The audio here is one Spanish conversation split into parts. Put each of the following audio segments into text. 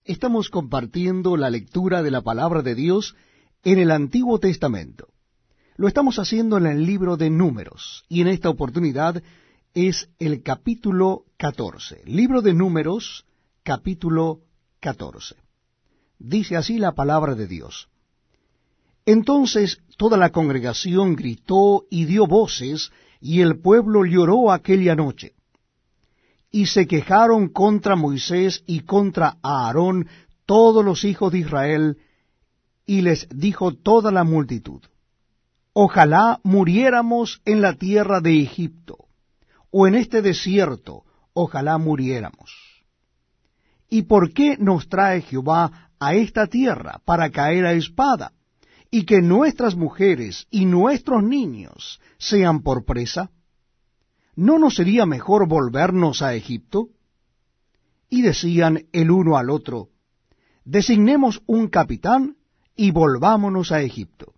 Estamos compartiendo la lectura de la palabra de Dios en el Antiguo Testamento. Lo estamos haciendo en el libro de Números, y en esta oportunidad es el capítulo 14. Libro de Números, capítulo 14. Dice así la palabra de Dios. Entonces toda la congregación gritó y dio voces, y el pueblo lloró aquella noche. Y se quejaron contra Moisés y contra Aarón todos los hijos de Israel, y les dijo toda la multitud: Ojalá muriéramos en la tierra de Egipto, o en este desierto, ojalá muriéramos. ¿Y por qué nos trae Jehová a esta tierra para caer a espada, y que nuestras mujeres y nuestros niños sean por presa? ¿No nos sería mejor volvernos a Egipto? Y decían el uno al otro: Designemos un capitán y volvámonos a Egipto.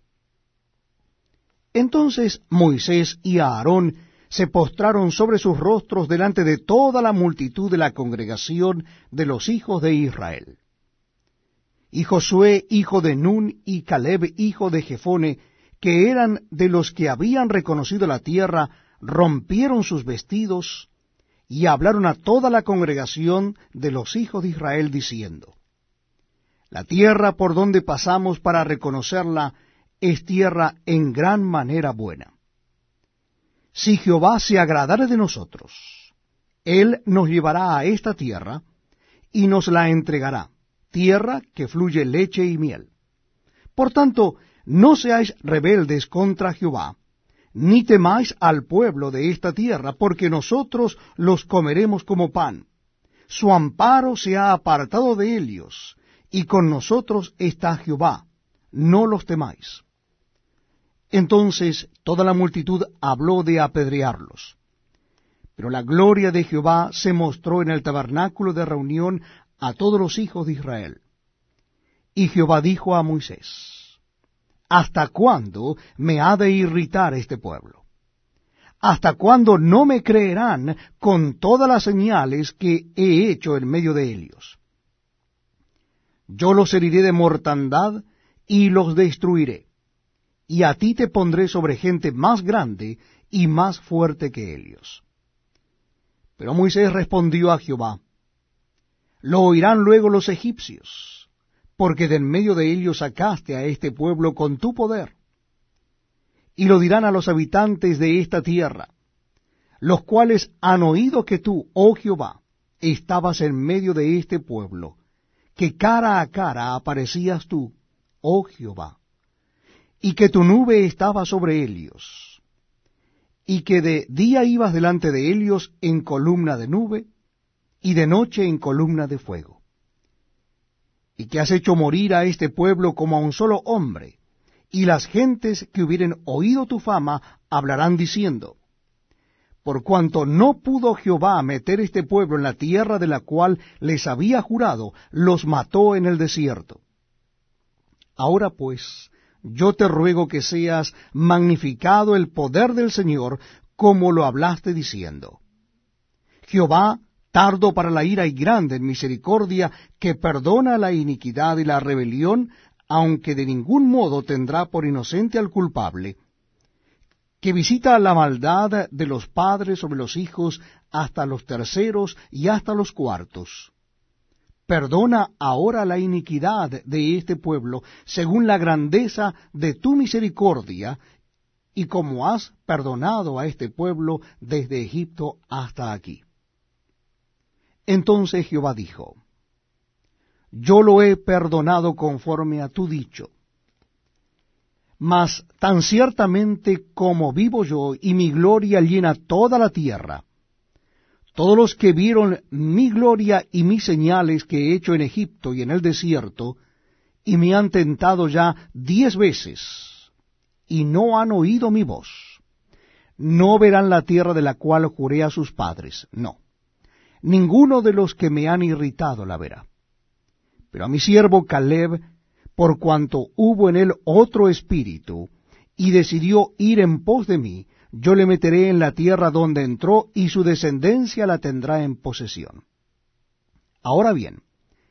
Entonces Moisés y Aarón se postraron sobre sus rostros delante de toda la multitud de la congregación de los hijos de Israel. Y Josué, hijo de Nun, y Caleb, hijo de Jefone, que eran de los que habían reconocido la tierra, rompieron sus vestidos y hablaron a toda la congregación de los hijos de Israel, diciendo: La tierra por donde pasamos para reconocerla es tierra en gran manera buena. Si Jehová se agradare de nosotros, Él nos llevará a esta tierra y nos la entregará, tierra que fluye leche y miel. Por tanto, no seáis rebeldes contra Jehová, ni temáis al pueblo de esta tierra, porque nosotros los comeremos como pan. Su amparo se ha apartado de ellos, y con nosotros está Jehová, no los temáis. Entonces toda la multitud habló de apedrearlos. Pero la gloria de Jehová se mostró en el tabernáculo de reunión a todos los hijos de Israel. Y Jehová dijo a Moisés: ¿Hasta cuándo me ha de irritar este pueblo? ¿Hasta cuándo no me creerán con todas las señales que he hecho en medio de ellos? Yo los heriré de mortandad y los destruiré, y a ti te pondré sobre gente más grande y más fuerte que ellos. Pero Moisés respondió a Jehová: Lo oirán luego los egipcios, porque de en medio de ellos sacaste a este pueblo con tu poder. Y lo dirán a los habitantes de esta tierra, los cuales han oído que tú, oh Jehová, estabas en medio de este pueblo, que cara a cara aparecías tú, oh Jehová, y que tu nube estaba sobre ellos, y que de día ibas delante de ellos en columna de nube, y de noche en columna de fuego. Y que has hecho morir a este pueblo como a un solo hombre, y las gentes que hubieren oído tu fama hablarán diciendo: Por cuanto no pudo Jehová meter este pueblo en la tierra de la cual les había jurado, los mató en el desierto. Ahora pues, yo te ruego que seas magnificado el poder del Señor, como lo hablaste diciendo: Jehová, tardo para la ira y grande en misericordia, que perdona la iniquidad y la rebelión, aunque de ningún modo tendrá por inocente al culpable, que visita la maldad de los padres sobre los hijos hasta los terceros y hasta los cuartos. Perdona ahora la iniquidad de este pueblo, según la grandeza de tu misericordia, y como has perdonado a este pueblo desde Egipto hasta aquí. Entonces Jehová dijo: Yo lo he perdonado conforme a tu dicho. Mas tan ciertamente como vivo yo, y mi gloria llena toda la tierra, todos los que vieron mi gloria y mis señales que he hecho en Egipto y en el desierto, y me han tentado ya 10 veces, y no han oído mi voz, no verán la tierra de la cual juré a sus padres, no. Ninguno de los que me han irritado la verá. Pero a mi siervo Caleb, por cuanto hubo en él otro espíritu, y decidió ir en pos de mí, yo le meteré en la tierra donde entró, y su descendencia la tendrá en posesión. Ahora bien,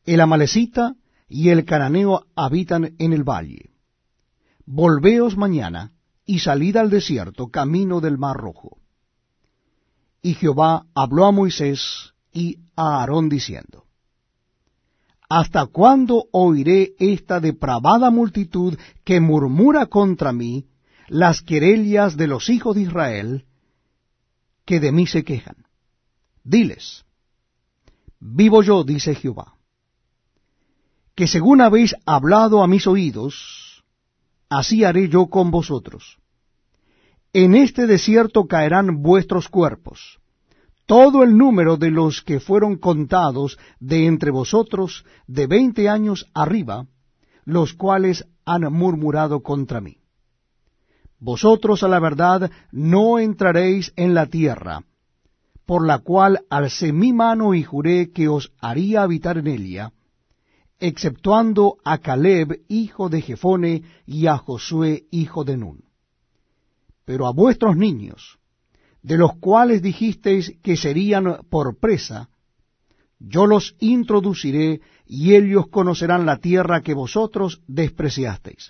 El amalecita y el cananeo habitan en el valle. Volveos mañana, y salid al desierto, camino del mar Rojo. Y Jehová habló a Moisés y a Aarón diciendo, ¿hasta cuándo oiré esta depravada multitud que murmura contra mí las querellas de los hijos de Israel, que de mí se quejan? Diles, vivo yo, dice Jehová, que según habéis hablado a mis oídos, así haré yo con vosotros. En este desierto caerán vuestros cuerpos, todo el número de los que fueron contados de entre vosotros de 20 años arriba, los cuales han murmurado contra mí. Vosotros a la verdad no entraréis en la tierra, por la cual alcé mi mano y juré que os haría habitar en ella, exceptuando a Caleb, hijo de Jefone, y a Josué, hijo de Nun. Pero a vuestros niños, de los cuales dijisteis que serían por presa, yo los introduciré, y ellos conocerán la tierra que vosotros despreciasteis.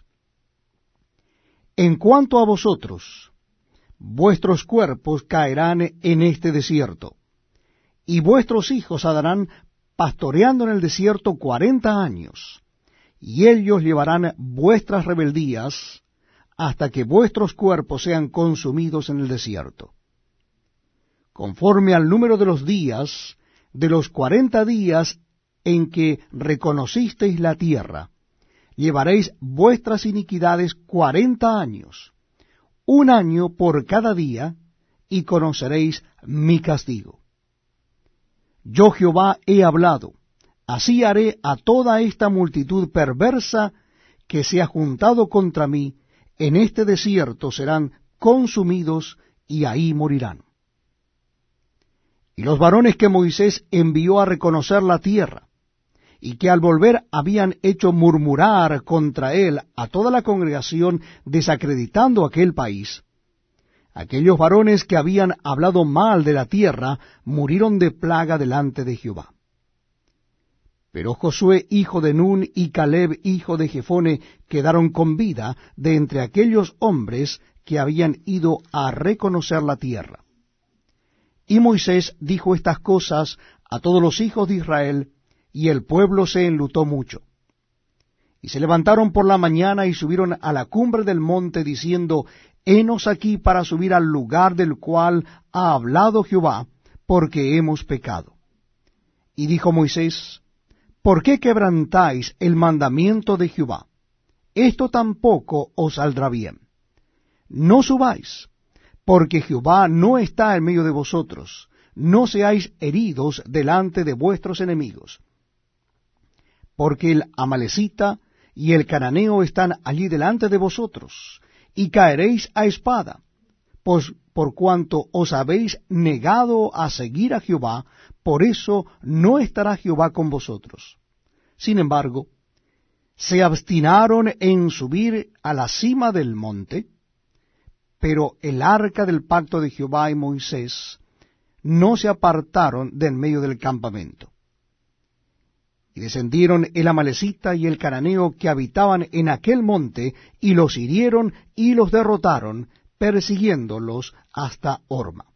En cuanto a vosotros, vuestros cuerpos caerán en este desierto, y vuestros hijos andarán pastoreando en el desierto 40 años, y ellos llevarán vuestras rebeldías hasta que vuestros cuerpos sean consumidos en el desierto. Conforme al número de los días, de los 40 días en que reconocisteis la tierra, llevaréis vuestras iniquidades 40 años, 1 año por cada día, y conoceréis mi castigo. Yo Jehová he hablado, así haré a toda esta multitud perversa que se ha juntado contra mí, en este desierto serán consumidos y ahí morirán. Y los varones que Moisés envió a reconocer la tierra, y que al volver habían hecho murmurar contra él a toda la congregación, desacreditando aquel país, aquellos varones que habían hablado mal de la tierra, murieron de plaga delante de Jehová. Pero Josué, hijo de Nun, y Caleb, hijo de Jefone, quedaron con vida de entre aquellos hombres que habían ido a reconocer la tierra. Y Moisés dijo estas cosas a todos los hijos de Israel, y el pueblo se enlutó mucho. Y se levantaron por la mañana y subieron a la cumbre del monte, diciendo, henos aquí para subir al lugar del cual ha hablado Jehová, porque hemos pecado. Y dijo Moisés, ¿por qué quebrantáis el mandamiento de Jehová? Esto tampoco os saldrá bien. No subáis, porque Jehová no está en medio de vosotros, no seáis heridos delante de vuestros enemigos. Porque el amalecita y el cananeo están allí delante de vosotros, y caeréis a espada, pues por cuanto os habéis negado a seguir a Jehová, por eso no estará Jehová con vosotros. Sin embargo, se obstinaron en subir a la cima del monte, pero el arca del pacto de Jehová y Moisés no se apartaron de en medio del campamento. Y descendieron el amalecita y el cananeo que habitaban en aquel monte, y los hirieron y los derrotaron, persiguiéndolos hasta Horma.